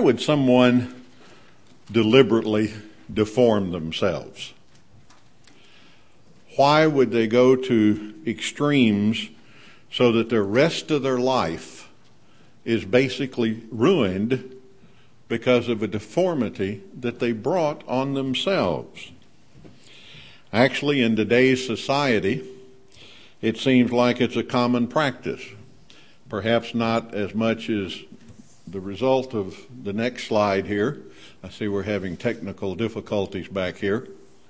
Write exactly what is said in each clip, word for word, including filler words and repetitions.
would someone deliberately deform themselves? Why would they go to extremes so that the rest of their life is basically ruined because of a deformity that they brought on themselves? Actually, in today's society, it seems like it's a common practice. Perhaps not as much as the result of the next slide here. I see we're having technical difficulties back here.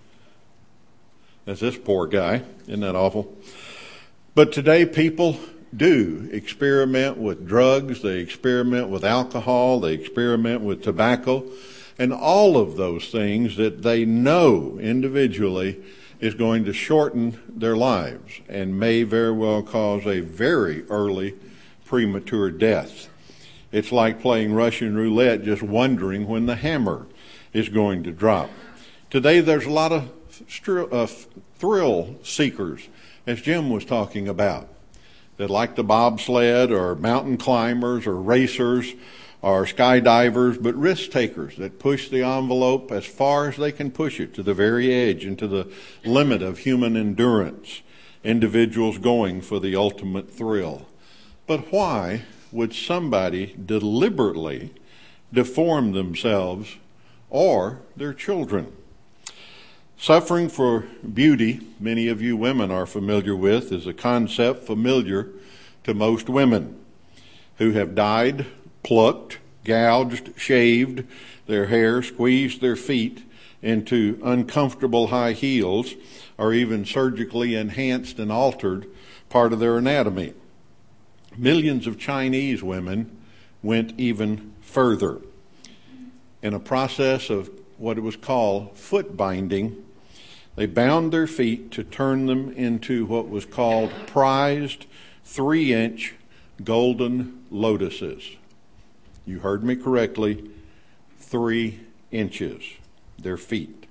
That's this poor guy. Isn't that awful? But today people do experiment with drugs, they experiment with alcohol, they experiment with tobacco, and all of those things that they know individually is going to shorten their lives and may very well cause a very early premature death. It's like playing Russian roulette, just wondering when the hammer is going to drop. Today there's a lot of uh, thrill seekers, as Jim was talking about, that like the bobsled or mountain climbers or racers or skydivers, but risk takers that push the envelope as far as they can push it to the very edge and to the limit of human endurance. Individuals going for the ultimate thrill. But why would somebody deliberately deform themselves or their children? Suffering for beauty, many of you women are familiar with, is a concept familiar to most women who have dyed, plucked, gouged, shaved their hair, squeezed their feet into uncomfortable high heels, or even surgically enhanced and altered part of their anatomy. Millions of Chinese women went even further. In a process of what was called foot binding, they bound their feet to turn them into what was called prized three-inch golden lotuses. You heard me correctly, three inches, their feet.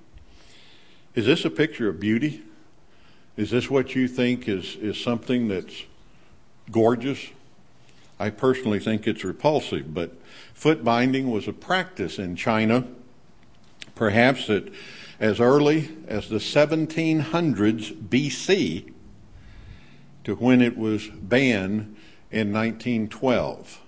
Is this a picture of beauty? Is this what you think is, is something that's gorgeous? I personally think it's repulsive, but foot binding was a practice in China, perhaps that as early as the seventeen hundreds B C to when it was banned in nineteen twelve.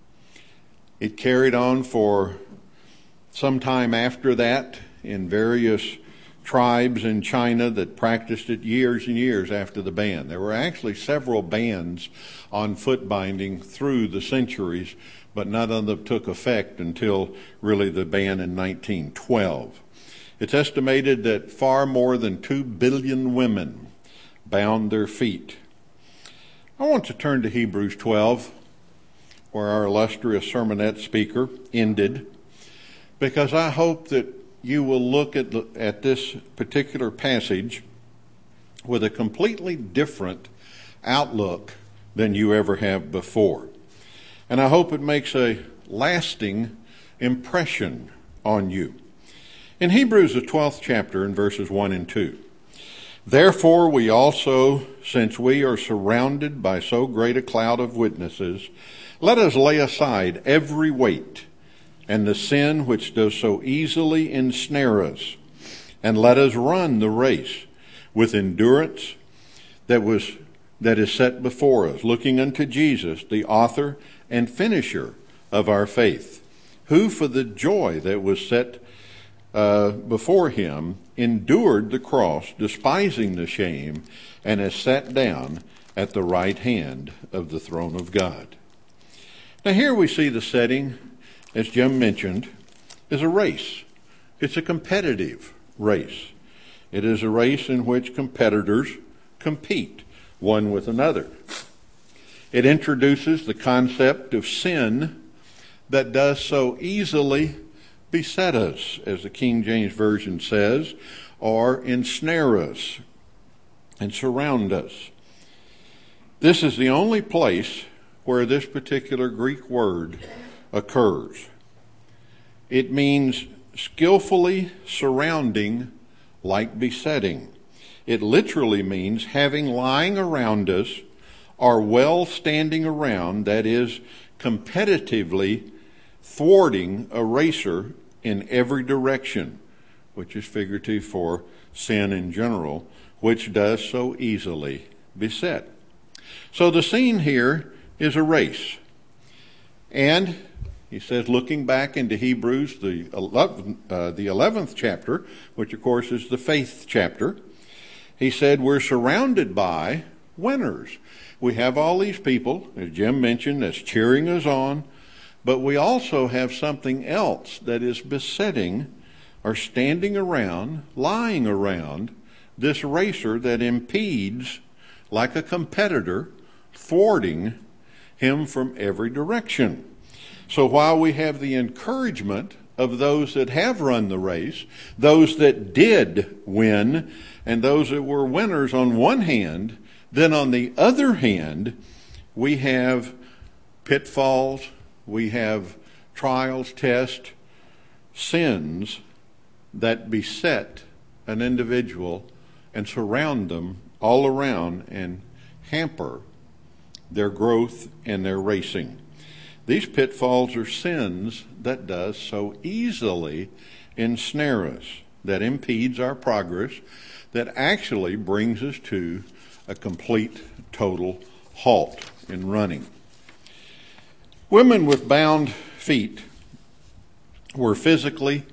It carried on for some time after that in various tribes in China that practiced it years and years after the ban. There were actually several bans on foot binding through the centuries, but none of them took effect until really the ban in nineteen twelve. It's estimated that far more than two billion women bound their feet. I want to turn to Hebrews twelve, where our illustrious sermonette speaker ended, because I hope that you will look at, the, at this particular passage with a completely different outlook than you ever have before. And I hope it makes a lasting impression on you. In Hebrews, the twelfth chapter, in verses one and two, therefore we also, since we are surrounded by so great a cloud of witnesses, let us lay aside every weight and the sin which does so easily ensnare us, and let us run the race with endurance that was that is set before us, looking unto Jesus, the author and finisher of our faith, who for the joy that was set uh, before him endured the cross, despising the shame, and has sat down at the right hand of the throne of God. Now here we see the setting, as Jim mentioned, is a race. It's a competitive race. It is a race in which competitors compete one with another. It introduces the concept of sin that does so easily beset us, as the King James Version says, or ensnare us and surround us. This is the only place where this particular Greek word occurs. It means skillfully surrounding like besetting. It literally means having lying around us or well standing around, that is, competitively thwarting a racer in every direction, which is figurative for sin in general, which does so easily beset. So the scene here is a race. And he says, looking back into Hebrews, the eleventh, uh, the eleventh chapter, which of course is the faith chapter, he said, we're surrounded by winners. We have all these people, as Jim mentioned, that's cheering us on, but we also have something else that is besetting or standing around, lying around this racer that impedes, like a competitor, thwarting him from every direction. So while we have the encouragement of those that have run the race, those that did win, and those that were winners on one hand, then on the other hand, we have pitfalls, we have trials, tests, sins that beset an individual and surround them all around and hamper their growth and their racing. These pitfalls are sins that does so easily ensnare us, that impedes our progress, that actually brings us to a complete, total halt in running. Women with bound feet were physically,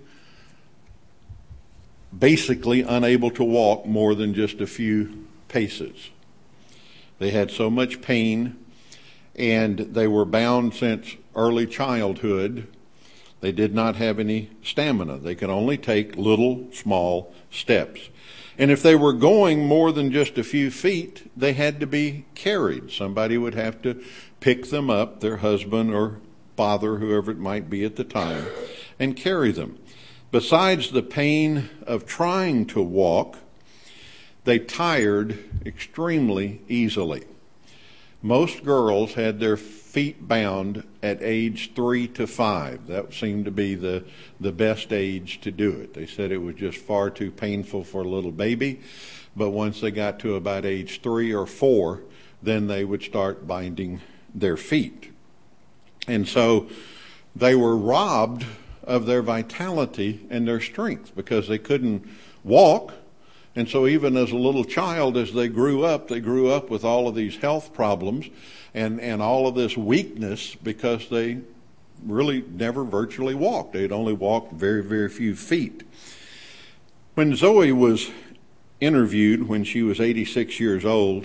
basically unable to walk more than just a few paces. They had so much pain, and they were bound since early childhood. They did not have any stamina. They could only take little, small steps. And if they were going more than just a few feet, they had to be carried. Somebody would have to pick them up, their husband or father, whoever it might be at the time, and carry them. Besides the pain of trying to walk, they tired extremely easily. Most girls had their feet bound at age three to five. That seemed to be the, the best age to do it. They said it was just far too painful for a little baby, but once they got to about age three or four, then they would start binding their feet. And so they were robbed of their vitality and their strength because they couldn't walk. And so even as a little child, as they grew up, they grew up with all of these health problems and, and all of this weakness because they really never virtually walked. They'd only walked very, very few feet. When Zoe was interviewed when she was eighty-six years old,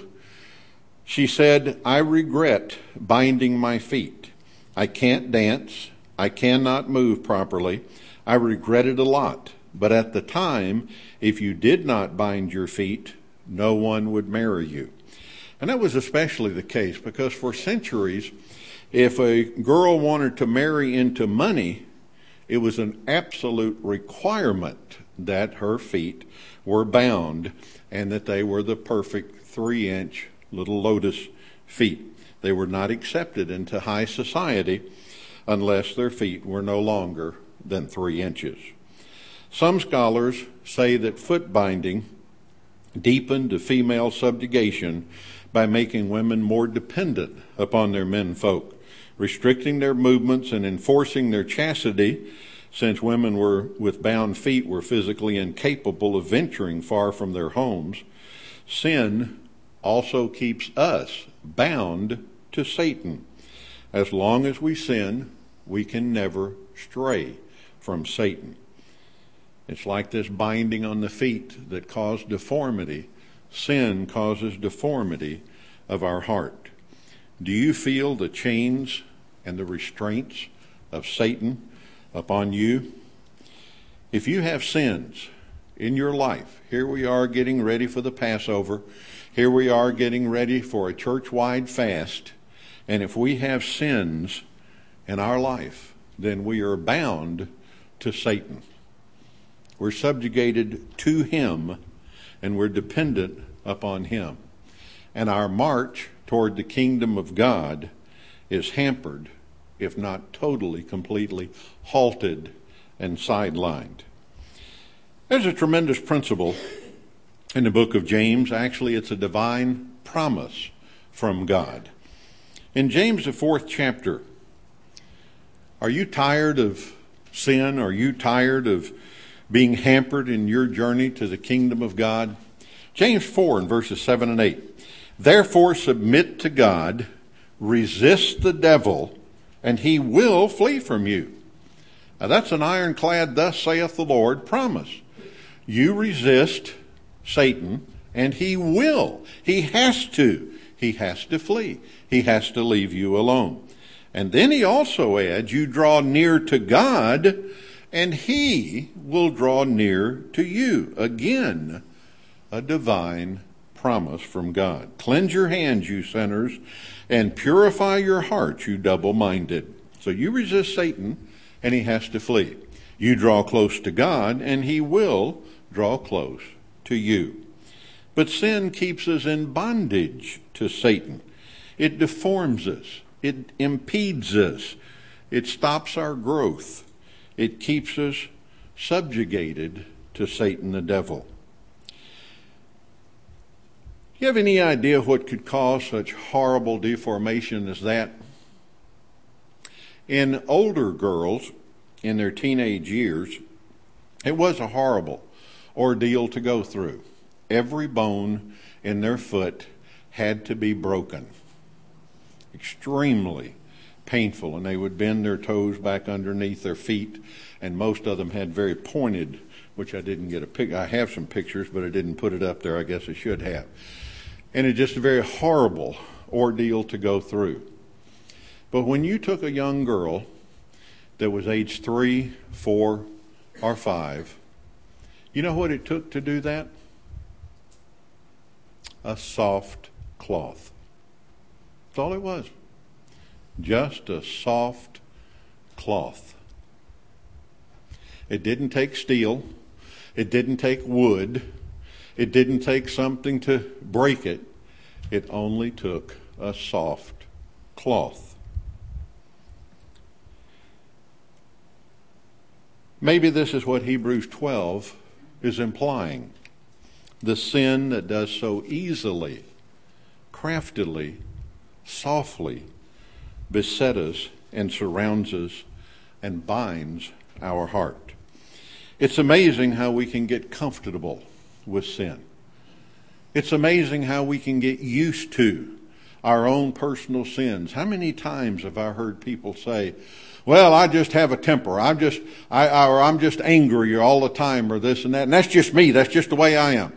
she said, "I regret binding my feet. I can't dance. I cannot move properly. I regret it a lot. But at the time, if you did not bind your feet, no one would marry you." And that was especially the case because for centuries, if a girl wanted to marry into money, it was an absolute requirement that her feet were bound and that they were the perfect three-inch little lotus feet. They were not accepted into high society unless their feet were no longer than three inches. Some scholars say that foot binding deepened the female subjugation by making women more dependent upon their menfolk, restricting their movements and enforcing their chastity, since women were with bound feet were physically incapable of venturing far from their homes. Sin also keeps us bound to Satan. As long as we sin, we can never stray from Satan. It's like this binding on the feet that caused deformity. Sin causes deformity of our heart. Do you feel the chains and the restraints of Satan upon you? If you have sins in your life, here we are getting ready for the Passover. Here we are getting ready for a church-wide fast. And if we have sins in our life, then we are bound to Satan. We're subjugated to him, and we're dependent upon him. And our march toward the kingdom of God is hampered, if not totally, completely halted and sidelined. There's a tremendous principle in the book of James. Actually, it's a divine promise from God. In James, the fourth chapter, Are you tired of sin? Are you tired of being hampered in your journey to the kingdom of God? James four in verses seven and eight. Therefore submit to God, resist the devil, and he will flee from you. Now that's an ironclad, thus saith the Lord, promise. You resist Satan, and he will. He has to. He has to flee. He has to leave you alone. And then he also adds, you draw near to God, and he will draw near to you. Again, a divine promise from God. Cleanse your hands, you sinners, and purify your hearts, you double-minded. So you resist Satan, and he has to flee. You draw close to God, and he will draw close to you. But sin keeps us in bondage to Satan. It deforms us. It impedes us. It stops our growth. It keeps us subjugated to Satan the devil. Do you have any idea what could cause such horrible deformation as that? In older girls, in their teenage years, it was a horrible ordeal to go through. Every bone in their foot had to be broken. Extremely painful, and they would bend their toes back underneath their feet, and most of them had very pointed, which I didn't get a pic. I have some pictures, but I didn't put it up there. I guess I should have. And it's just a very horrible ordeal to go through. But when you took a young girl that was age three, four, or five, you know what it took to do that? A soft cloth. That's all it was. Just a soft cloth. It didn't take steel. It didn't take wood. It didn't take something to break it. It only took a soft cloth. Maybe this is what Hebrews twelve is implying. The sin that does so easily, craftily, softly beset us and surrounds us and binds our heart. It's amazing how we can get comfortable with sin. It's amazing how we can get used to our own personal sins. How many times have I heard people say, well, I just have a temper. I'm just, I, or I'm just angry all the time, or this and that. And that's just me. That's just the way I am.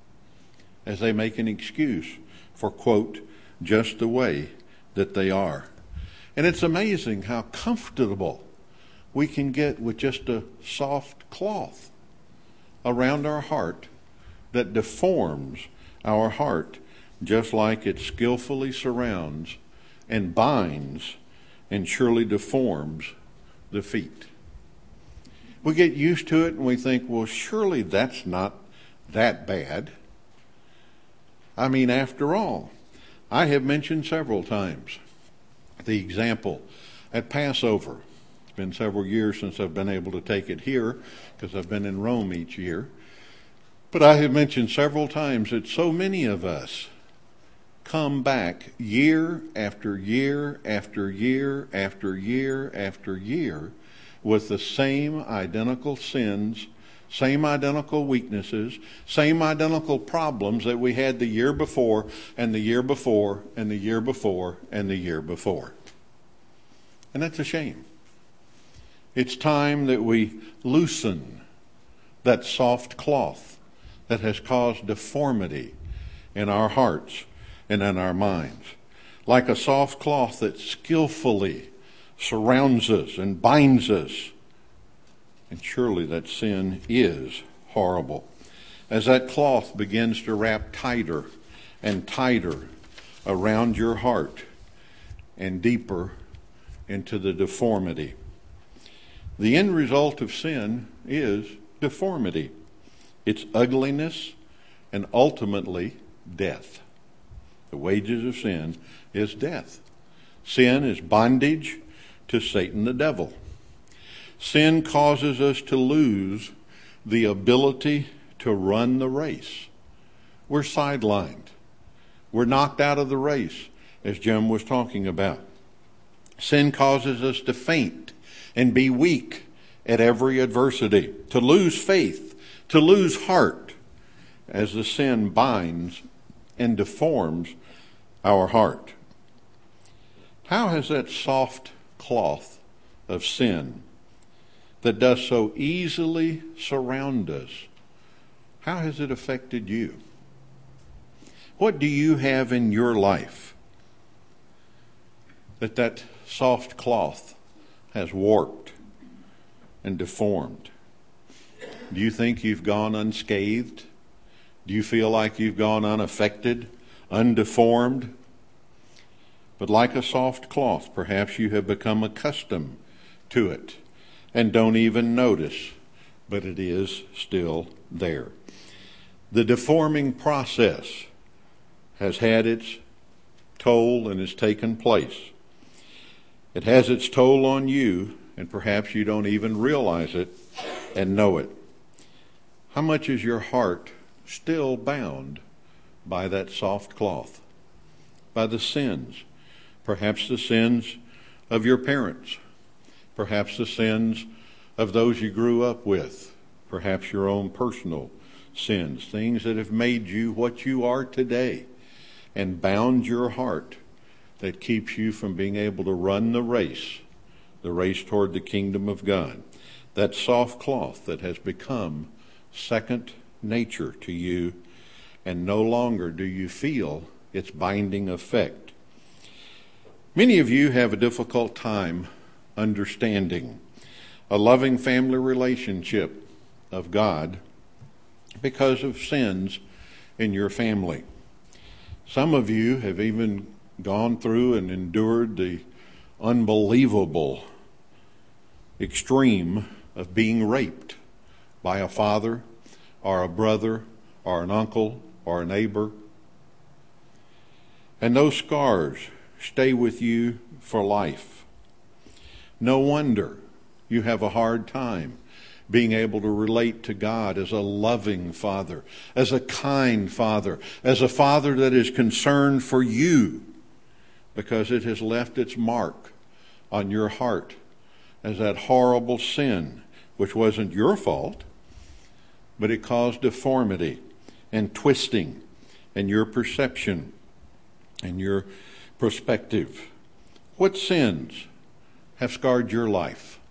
As they make an excuse for, quote, just the way that they are. And it's amazing how comfortable we can get with just a soft cloth around our heart that deforms our heart, just like it skillfully surrounds and binds and surely deforms the feet. We get used to it and we think, well, surely that's not that bad. I mean, after all, I have mentioned several times the example at Passover. It's been several years since I've been able to take it here because I've been in Rome each year. But I have mentioned several times that so many of us come back year after year after year after year after year with the same identical sins, same identical weaknesses, same identical problems that we had the year before and the year before and the year before and the year before. And that's a shame. It's time that we loosen that soft cloth that has caused deformity in our hearts and in our minds. Like a soft cloth that skillfully surrounds us and binds us. And surely that sin is horrible. As that cloth begins to wrap tighter and tighter around your heart and deeper into the deformity. The end result of sin is deformity. It's ugliness and ultimately death. The wages of sin is death. Sin is bondage to Satan the devil. Sin causes us to lose the ability to run the race. We're sidelined. We're knocked out of the race, as Jim was talking about. Sin causes us to faint and be weak at every adversity, to lose faith, to lose heart, as the sin binds and deforms our heart. How has that soft cloth of sin that does so easily surround us, how has it affected you? What do you have in your life that that soft cloth has warped and deformed? Do you think you've gone unscathed? Do you feel like you've gone unaffected, undeformed? But like a soft cloth, perhaps you have become accustomed to it and don't even notice, but it is still there. The deforming process has had its toll and has taken place. It has its toll on you, and perhaps you don't even realize it and know it. How much is your heart still bound by that soft cloth, by the sins, perhaps the sins of your parents, perhaps the sins of those you grew up with, perhaps your own personal sins, things that have made you what you are today and bound your heart, that keeps you from being able to run the race, the race toward the kingdom of God. That soft cloth that has become second nature to you, and no longer do you feel its binding effect. Many of you have a difficult time understanding a loving family relationship of God because of sins in your family. Some of you have even gone through and endured the unbelievable extreme of being raped by a father or a brother or an uncle or a neighbor. And those scars stay with you for life. No wonder you have a hard time being able to relate to God as a loving father, as a kind father, as a father that is concerned for you, because it has left its mark on your heart as that horrible sin, which wasn't your fault, but it caused deformity and twisting in your perception and your perspective. What sins have scarred your life?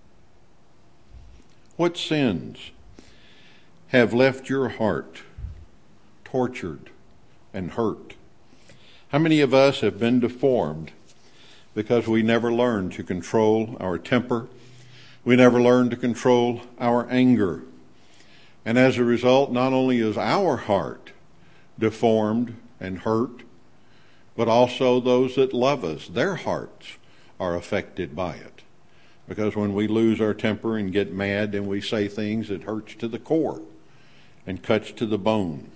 What sins have left your heart tortured and hurt? How many of us have been deformed because we never learned to control our temper? We never learned to control our anger. And as a result, not only is our heart deformed and hurt, but also those that love us, their hearts are affected by it. Because when we lose our temper and get mad, then we say things that hurts to the core and cuts to the bone.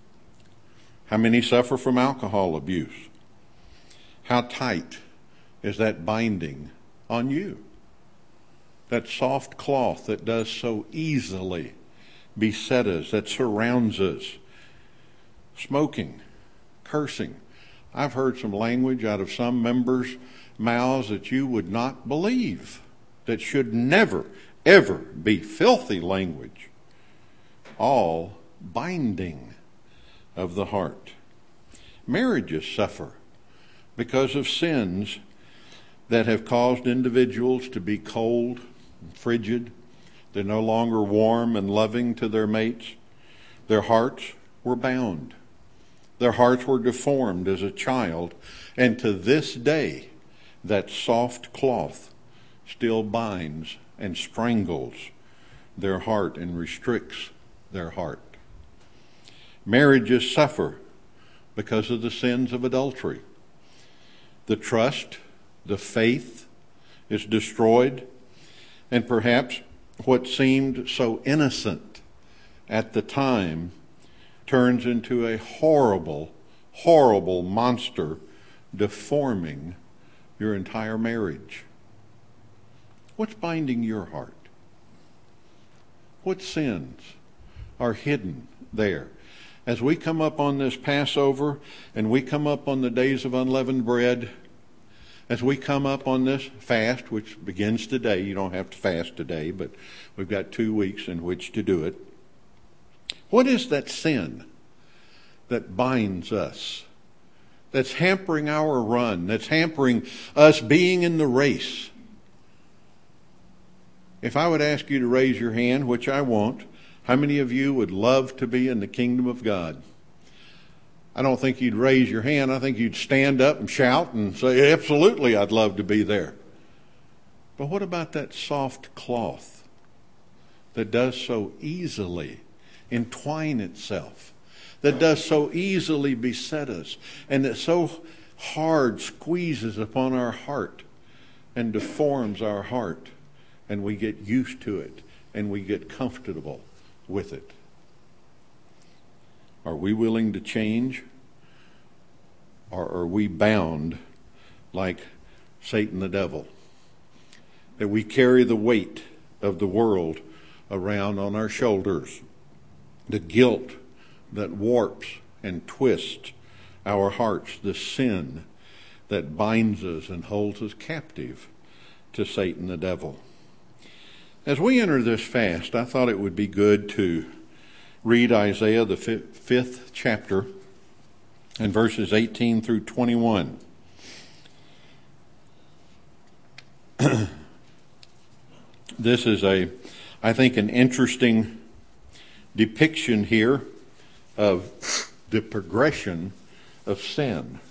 How many suffer from alcohol abuse? How tight is that binding on you? That soft cloth that does so easily beset us, that surrounds us. Smoking, cursing. I've heard some language out of some members' mouths that you would not believe, that should never, ever be filthy language. All binding of the heart. Marriages suffer because of sins that have caused individuals to be cold and frigid. They're no longer warm and loving to their mates. Their hearts were bound. Their hearts were deformed as a child. And to this day, that soft cloth still binds and strangles their heart and restricts their heart. Marriages suffer because of the sins of adultery. The trust, the faith is destroyed, and perhaps what seemed so innocent at the time turns into a horrible, horrible monster, deforming your entire marriage. What's binding your heart? What sins are hidden there? As we come up on this Passover and we come up on the days of unleavened bread, as we come up on this fast, which begins today. You don't have to fast today, but we've got two weeks in which to do it. What is that sin that binds us, that's hampering our run, that's hampering us being in the race? If I would ask you to raise your hand, which I won't, how many of you would love to be in the kingdom of God? I don't think you'd raise your hand. I think you'd stand up and shout and say, absolutely, I'd love to be there. But what about that soft cloth that does so easily entwine itself, that does so easily beset us, and that so hard squeezes upon our heart and deforms our heart, and we get used to it and we get comfortable with it? Are we willing to change, or are we bound like Satan the devil, that we carry the weight of the world around on our shoulders, the guilt that warps and twists our hearts, the sin that binds us and holds us captive to Satan the devil? As we enter this fast, I thought it would be good to read Isaiah, the fifth chapter, and verses eighteen through twenty-one. This is a, I think, an interesting depiction here of the progression of sin.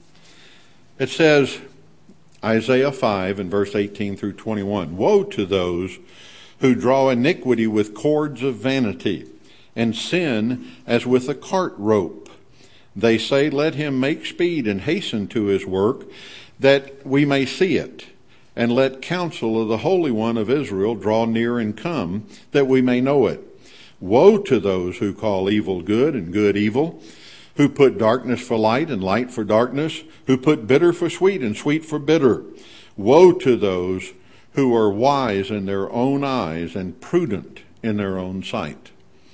It says, Isaiah five and verse eighteen through twenty-one, "Woe to those who draw iniquity with cords of vanity, and sin as with a cart rope. They say, let him make speed and hasten to his work, that we may see it. And let counsel of the Holy One of Israel draw near and come, that we may know it. Woe to those who call evil good and good evil, who put darkness for light and light for darkness, who put bitter for sweet and sweet for bitter. Woe to those who are wise in their own eyes and prudent in their own sight."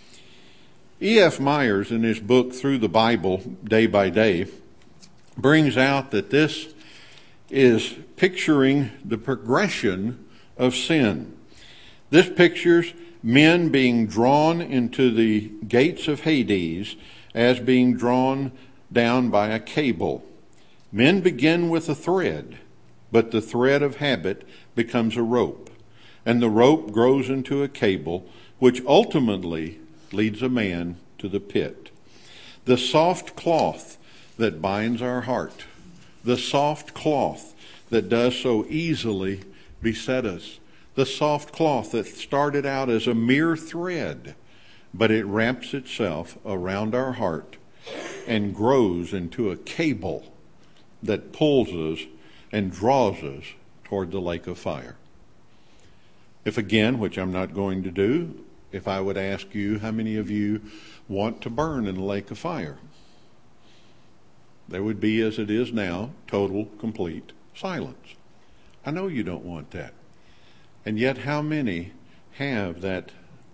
E F Myers, in his book Through the Bible Day by Day, brings out that this is picturing the progression of sin. This pictures men being drawn into the gates of Hades as being drawn down by a cable. Men begin with a thread, but the thread of habit becomes a rope, and the rope grows into a cable, which ultimately leads a man to the pit. The soft cloth that binds our heart, the soft cloth that does so easily beset us, the soft cloth that started out as a mere thread, but it wraps itself around our heart and grows into a cable that pulls us and draws us toward the lake of fire. If again, which I'm not going to do, if I would ask you, how many of you want to burn in the lake of fire? There would be, as it is now, total, complete silence. I know you don't want that. And yet how many have that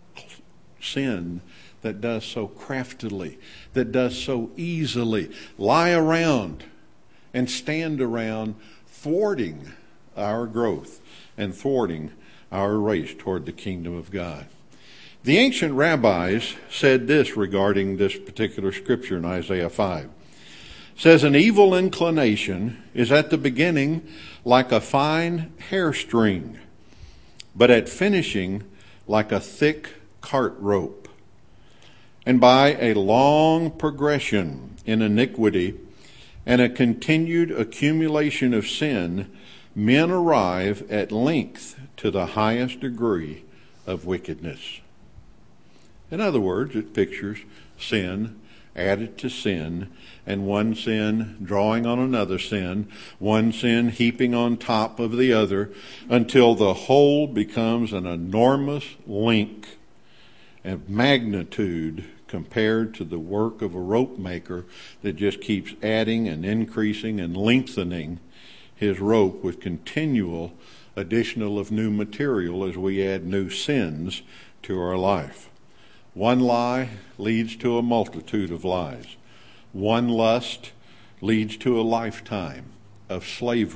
sin that does so craftily, that does so easily, lie around and stand around thwarting our growth and thwarting our race toward the kingdom of God? The ancient rabbis said this regarding this particular scripture in Isaiah five. It says, "An evil inclination is at the beginning like a fine hair string, but at finishing like a thick cart rope. And by a long progression in iniquity and a continued accumulation of sin, men arrive at length to the highest degree of wickedness." In other words, it pictures sin added to sin, and one sin drawing on another sin, one sin heaping on top of the other, until the whole becomes an enormous link of magnitude compared to the work of a rope maker that just keeps adding and increasing and lengthening his rope with continual additional of new material as we add new sins to our life. One lie leads to a multitude of lies. One lust leads to a lifetime of slavery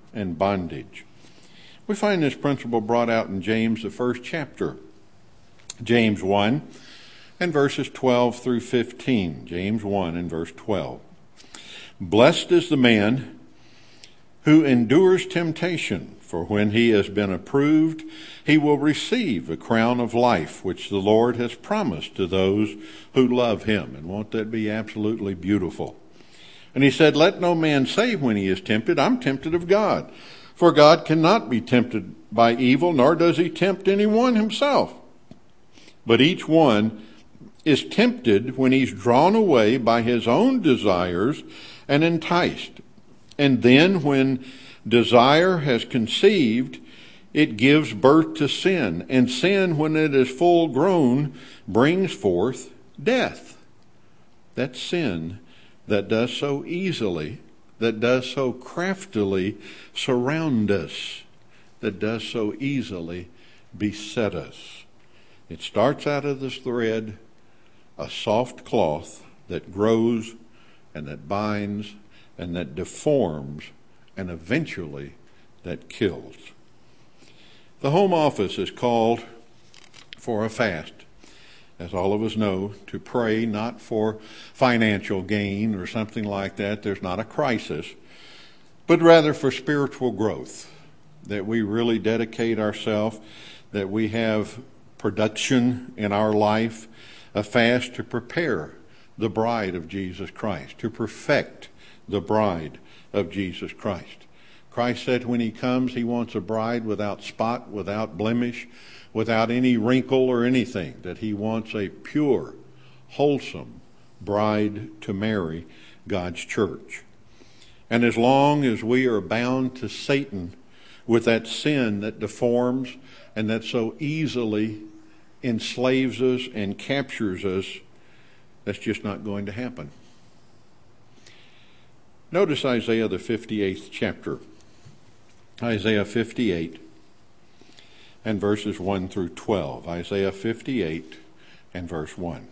and bondage. We find this principle brought out in James, the first chapter. James one and verses twelve through fifteen. James one and verse twelve. Blessed is the man who endures temptation, for when he has been approved, he will receive a crown of life, which the Lord has promised to those who love him. And won't that be absolutely beautiful? And he said, let no man say when he is tempted, I'm tempted of God. For God cannot be tempted by evil, nor does he tempt anyone himself. But each one is tempted when he's drawn away by his own desires and enticed. And then when desire has conceived, it gives birth to sin. And sin, when it is full grown, brings forth death. That's sin that does so easily, that does so craftily surround us, that does so easily beset us. It starts out of this thread, a soft cloth that grows and that binds and that deforms and eventually that kills. The Home Office is called for a fast, as all of us know, to pray not for financial gain or something like that. There's not a crisis, but rather for spiritual growth, that we really dedicate ourselves, that we have production in our life, a fast to prepare the bride of Jesus Christ, to perfect the bride of Jesus Christ. Christ said when he comes, he wants a bride without spot, without blemish, without any wrinkle or anything, that he wants a pure, wholesome bride to marry God's church. And as long as we are bound to Satan with that sin that deforms and that so easily enslaves us and captures us, that's just not going to happen. Notice Isaiah the fifty-eighth chapter. Isaiah fifty-eight and verses one through twelve. Isaiah fifty-eight and verse one.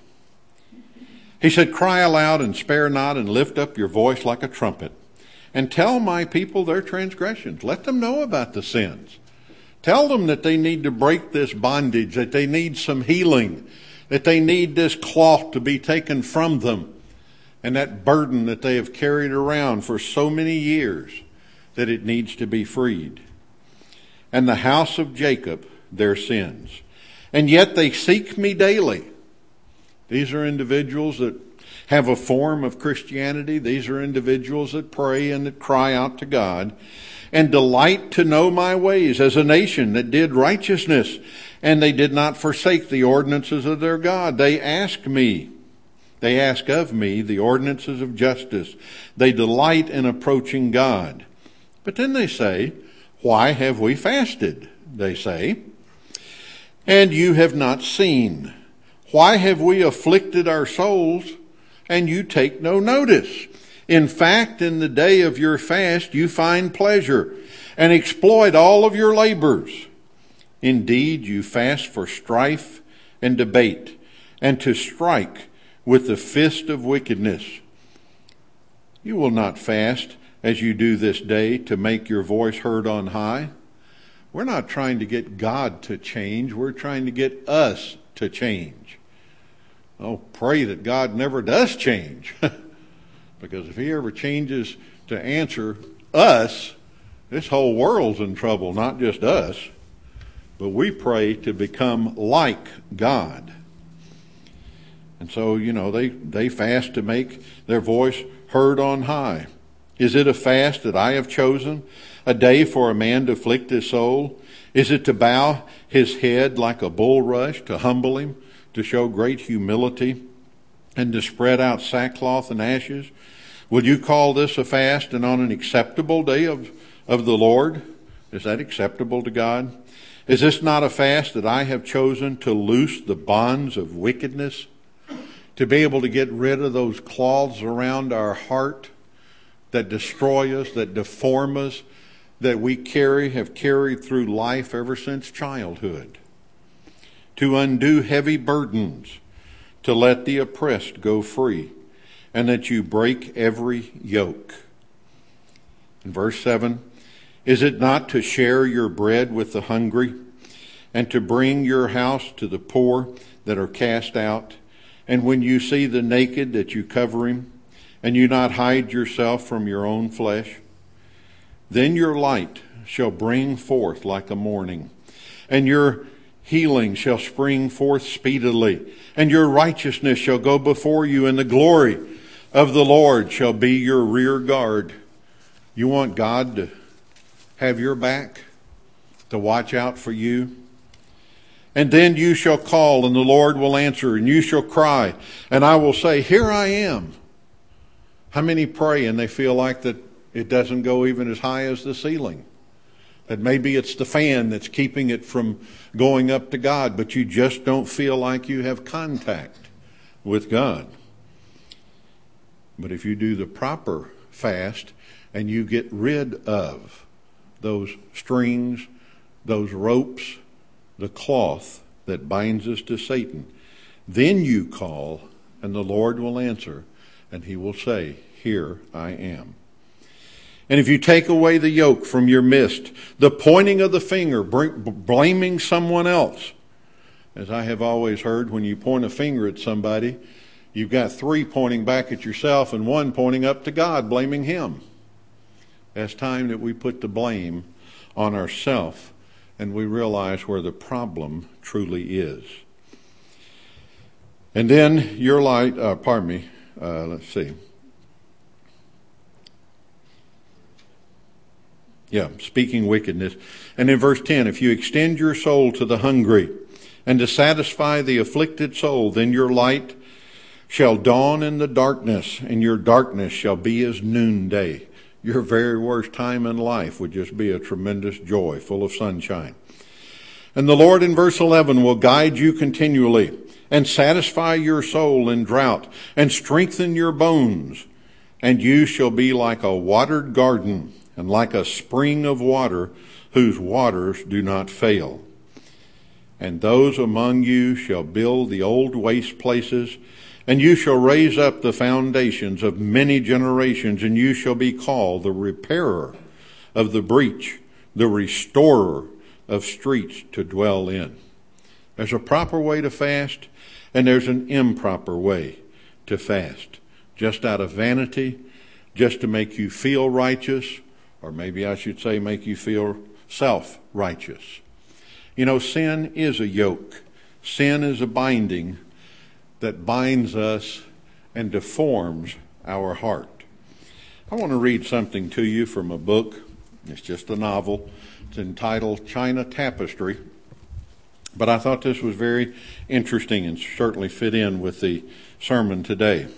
He said, cry aloud and spare not, and lift up your voice like a trumpet, and tell my people their transgressions. Let them know about the sins. Tell them that they need to break this bondage, that they need some healing, that they need this cloth to be taken from them, and that burden that they have carried around for so many years, that it needs to be freed. And the house of Jacob their sins. And yet they seek me daily. These are individuals that have a form of Christianity. These are individuals that pray and that cry out to God and delight to know my ways, as a nation that did righteousness, and they did not forsake the ordinances of their God. They ask me, they ask of me the ordinances of justice. They delight in approaching God. But then they say, why have we fasted? They say, and you have not seen. Why have we afflicted our souls, and you take no notice? In fact, in the day of your fast, you find pleasure and exploit all of your labors. Indeed, you fast for strife and debate, and to strike with the fist of wickedness. You will not fast as you do this day to make your voice heard on high. We're not trying to get God to change. We're trying to get us to change. Oh, pray that God never does change. Because if he ever changes to answer us, this whole world's in trouble, not just us. But we pray to become like God. And so, you know, they, they fast to make their voice heard on high. Is it a fast that I have chosen? A day for a man to afflict his soul? Is it to bow his head like a bulrush, to humble him, to show great humility, and to spread out sackcloth and ashes? Will you call this a fast and on an acceptable day of, of the Lord? Is that acceptable to God? Is this not a fast that I have chosen to loose the bonds of wickedness? To be able to get rid of those cloths around our heart that destroy us, that deform us, that we carry, have carried through life ever since childhood. To undo heavy burdens, to let the oppressed go free, and that you break every yoke. In verse seven, Is it not to share your bread with the hungry, and to bring your house to the poor that are cast out? And when you see the naked, that you cover him, and you not hide yourself from your own flesh? Then your light shall bring forth like a morning, and your healing shall spring forth speedily, and your righteousness shall go before you, and the glory of the Lord shall be your rear guard. You want God to have your back, to watch out for you? And then you shall call, and the Lord will answer, and you shall cry, and I will say, here I am. How many pray and they feel like that it doesn't go even as high as the ceiling? That maybe it's the fan that's keeping it from going up to God, but you just don't feel like you have contact with God. But if you do the proper fast and you get rid of those strings, those ropes, the cloth that binds us to Satan, then you call, and the Lord will answer, and he will say, here I am. And if you take away the yoke from your midst, the pointing of the finger, blaming someone else, as I have always heard, when you point a finger at somebody, you've got three pointing back at yourself and one pointing up to God, blaming him. It's time that we put the blame on ourselves and we realize where the problem truly is. And then your light, uh, pardon me, uh, let's see. Yeah, speaking wickedness. And in verse ten, if you extend your soul to the hungry and to satisfy the afflicted soul, then your light shall dawn in the darkness, and your darkness shall be as noonday. Your very worst time in life would just be a tremendous joy, full of sunshine. And the Lord in verse eleven will guide you continually and satisfy your soul in drought and strengthen your bones. And you shall be like a watered garden and like a spring of water whose waters do not fail. And those among you shall build the old waste places, and you shall raise up the foundations of many generations, and you shall be called the repairer of the breach, the restorer of streets to dwell in. There's a proper way to fast, and there's an improper way to fast. Just out of vanity, just to make you feel righteous, or maybe I should say make you feel self-righteous. You know, sin is a yoke. Sin is a binding that binds us and deforms our heart. I want to read something to you from a book. It's just a novel. It's entitled China Tapestry. But I thought this was very interesting and certainly fit in with the sermon today. It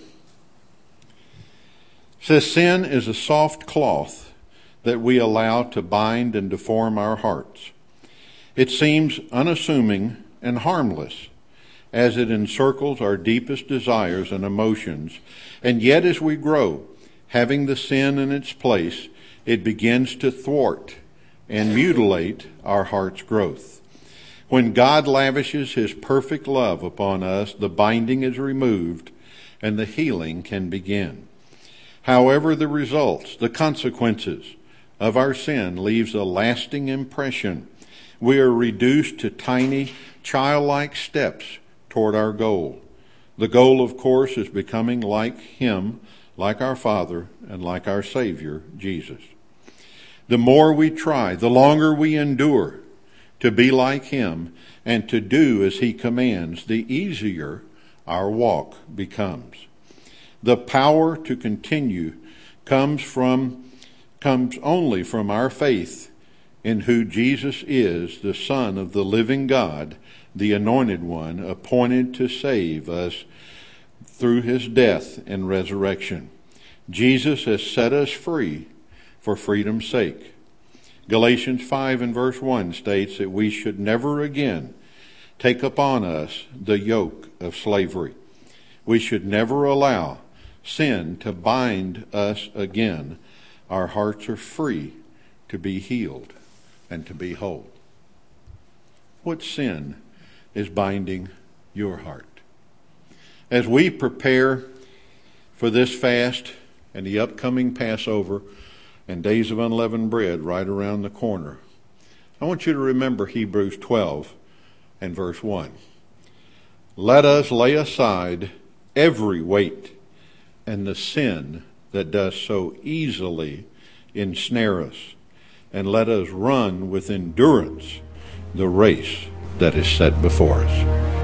says, sin is a soft cloth that we allow to bind and deform our hearts. It seems unassuming and harmless as it encircles our deepest desires and emotions, and yet as we grow, having the sin in its place, it begins to thwart and mutilate our heart's growth. When God lavishes his perfect love upon us, the binding is removed and the healing can begin. However, the results, the consequences of our sin leaves a lasting impression. We are reduced to tiny, childlike steps toward our goal. The goal, of course, is becoming like him, like our Father, and like our Savior, Jesus. The more we try, the longer we endure to be like him and to do as he commands, the easier our walk becomes. The power to continue comes from comes only from our faith in who Jesus is, the Son of the living God, the Anointed One, appointed to save us through his death and resurrection. Jesus has set us free for freedom's sake. Galatians five and verse one states that we should never again take upon us the yoke of slavery. We should never allow sin to bind us again. Our hearts are free to be healed and to be whole. What sin is binding your heart? As we prepare for this fast and the upcoming Passover, and days of unleavened bread right around the corner. I want you to remember Hebrews twelve and verse one. Let us lay aside every weight and the sin that does so easily ensnare us, and let us run with endurance the race that is set before us.